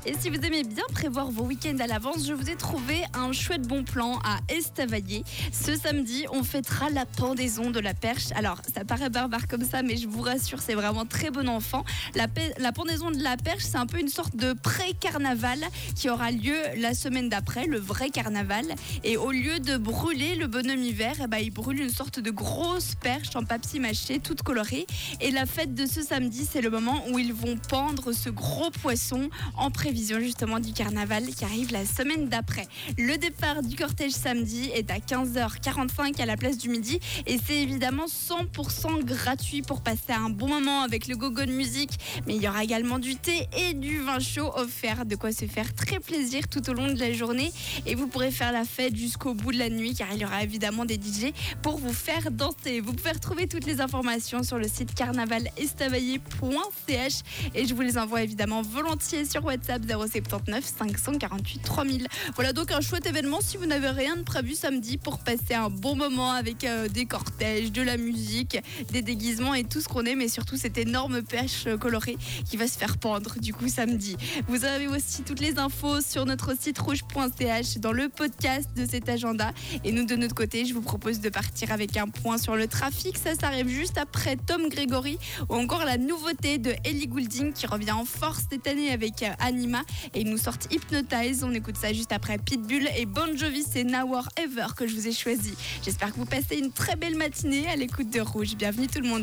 Et si vous aimez bien prévoir vos week-ends à l'avance, je vous ai trouvé un chouette bon plan à Estavayer. Ce samedi, on fêtera la pendaison de la perche. Alors, ça paraît barbare comme ça, mais je vous rassure, c'est vraiment très bon enfant. La pendaison de la perche, c'est un peu une sorte de pré-carnaval qui aura lieu la semaine d'après, le vrai carnaval. Et au lieu de brûler le bonhomme hiver, il brûle une sorte de grosse perche en papier mâché, toute colorée. Et la fête de ce samedi, c'est le moment où ils vont pendre ce gros poisson en prévision justement du carnaval qui arrive la semaine d'après. Le départ du cortège samedi est à 15h45 à la place du Midi et c'est évidemment 100% gratuit pour passer un bon moment avec le gogo de musique, mais il y aura également du thé et du vin chaud offert, de quoi se faire très plaisir tout au long de la journée et vous pourrez faire la fête jusqu'au bout de la nuit car il y aura évidemment des DJ pour vous faire danser. Vous pouvez retrouver toutes les informations sur le site carnavalestavayer.ch et je vous les envoie évidemment volontiers sur WhatsApp 079 548 3000. Voilà donc un chouette événement si vous n'avez rien de prévu samedi pour passer un bon moment avec des cortèges, de la musique, des déguisements et tout ce qu'on aime, mais surtout cette énorme perche colorée qui va se faire pendre du coup samedi. Vous avez aussi toutes les infos sur notre site rouge.ch dans le podcast de cet agenda et nous de notre côté je vous propose de partir avec un point sur le trafic. Ça arrive juste après Tom Grégory ou encore la nouveauté de Ellie Goulding qui revient en force cette année avec Anima et ils nous sortent Hypnotize. On écoute ça juste après Pitbull et Bon Jovi, c'est Now or Ever que je vous ai choisi. J'espère que vous passez une très belle matinée à l'écoute de Rouge. Bienvenue tout le monde.